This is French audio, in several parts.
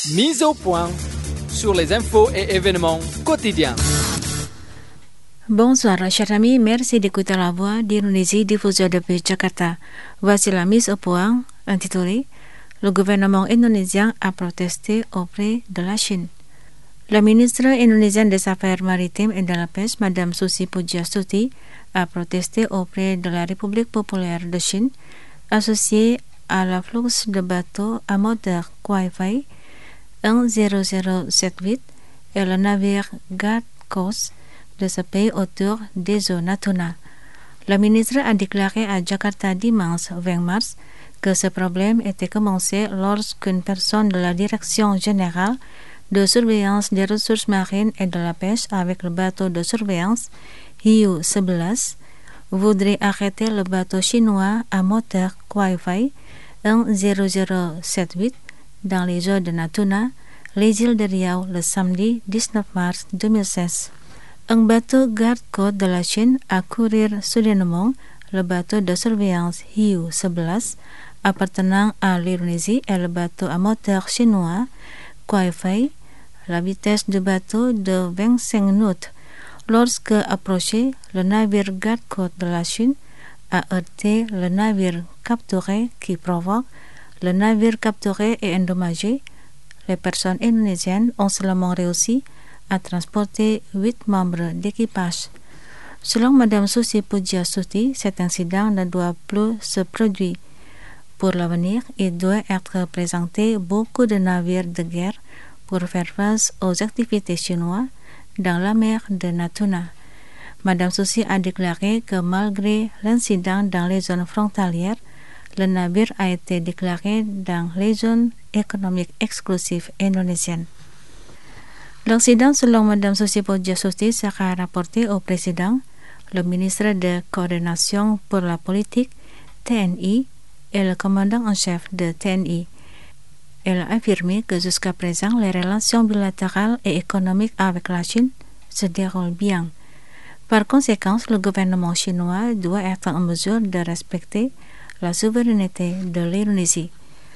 Mise au point sur les infos et événements quotidiens. Bonsoir, chers amis. Merci d'écouter la voix d'Indonésie diffusée depuis Jakarta. Voici la mise au point intitulée Le gouvernement indonésien a protesté auprès de la Chine. La ministre indonésienne des Affaires maritimes et de la pêche, Madame Susi Pujiastuti, a protesté auprès de la République populaire de Chine, associée à l'afflux de bateaux à moteur Kuai-Fai 10078 et le navire Guard Coast de ce pays autour des eaux Natuna. La ministre a déclaré à Jakarta dimanche 20 mars que ce problème était commencé lorsqu'une personne de la Direction générale de surveillance des ressources marines et de la pêche avec le bateau de surveillance Hiu 11 voudrait arrêter le bateau chinois à moteur Kuai-Fai 10078 dans les eaux de Natuna, les îles de Riau, le samedi 19 mars 2016. Un bateau garde-côte de la Chine a couru soudainement le bateau de surveillance Hiu 11 appartenant à l'Indonésie et le bateau à moteur chinois Kuai-Fai, la vitesse du bateau de 25 nœuds. Lorsque approché, le navire garde-côte de la Chine a heurté le navire capturé qui provoque le navire capturé et endommagé. Les personnes indonésiennes ont seulement réussi à transporter 8 membres d'équipage. Selon Madame Susi Pujiastuti, cet incident ne doit plus se produire. Pour l'avenir, il doit être présenté beaucoup de navires de guerre pour faire face aux activités chinoises dans la mer de Natuna. Madame Susi a déclaré que malgré l'incident dans les zones frontalières, le navire a été déclaré dans les zones économiques exclusives indonésiennes. L'incident, selon Madame Susi Pujiastuti, sera rapporté au président, le ministre de coordination pour la politique, TNI, et le commandant en chef de TNI. Elle a affirmé que jusqu'à présent, les relations bilatérales et économiques avec la Chine se déroulent bien. Par conséquent, le gouvernement chinois doit être en mesure de respecter la souveraineté de l'Indonésie.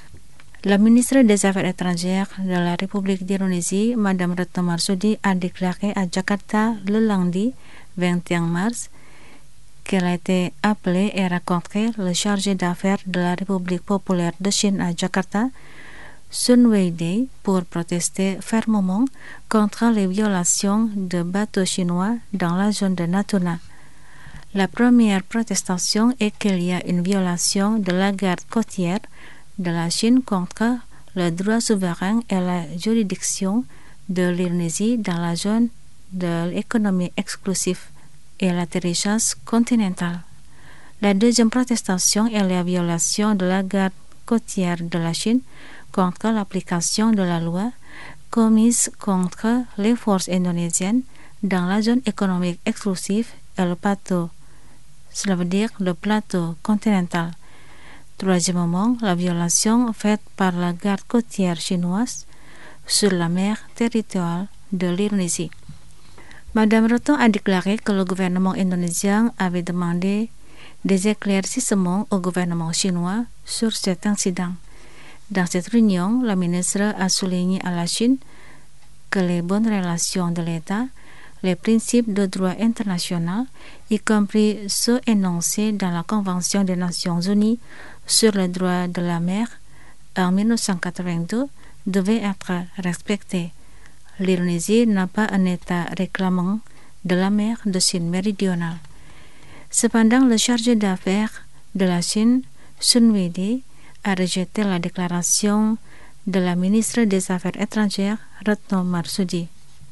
La ministre des Affaires étrangères de la République d'Indonésie, Madame Retno Marsudi, a déclaré à Jakarta le lundi 21 mars qu'elle a été appelée et rencontré le chargé d'affaires de la République populaire de Chine à Jakarta, Sun Weidai, pour protester fermement contre les violations de bateaux chinois dans la zone de Natuna. La première protestation est qu'il y a une violation de la garde côtière de la Chine contre le droit souverain et la juridiction de l'Indonésie dans la zone de l'économie exclusive et l'atterrissage continental. La deuxième protestation est la violation de la garde côtière de la Chine contre l'application de la loi commise contre les forces indonésiennes dans la zone économique exclusive et le plateau, cela veut dire le plateau continental. Troisièmement, la violation faite par la garde côtière chinoise sur la mer territoriale de l'Indonésie. Madame Retno a déclaré que le gouvernement indonésien avait demandé des éclaircissements au gouvernement chinois sur cet incident. Dans cette réunion, la ministre a souligné à la Chine que les bonnes relations de l'État, les principes de droit international, y compris ceux énoncés dans la Convention des Nations Unies sur le droit de la mer en 1982, devaient être respectés. L'Indonésie n'a pas un État réclamant de la mer de Chine méridionale. Cependant, le chargé d'affaires de la Chine, Sun Weidai, a rejeté la déclaration de la ministre des Affaires étrangères, Retno Marsudi.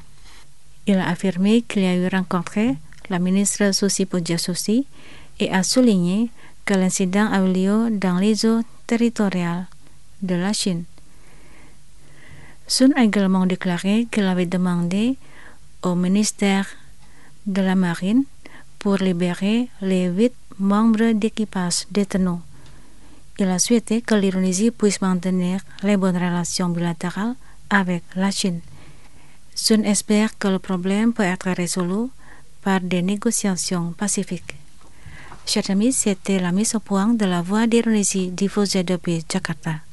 Il a affirmé qu'il a eu rencontré la ministre Susi Pujiastuti et a souligné que l'incident a eu lieu dans les eaux territoriales de la Chine. Sun a également déclaré qu'il avait demandé au ministère de la Marine pour libérer les 8 membres d'équipage détenus. Il a souhaité que l'Indonésie puisse maintenir les bonnes relations bilatérales avec la Chine. Sun espère que le problème peut être résolu par des négociations pacifiques. Chers amis, c'était la mise au point de la Voix d'Indonésie diffusée depuis Jakarta.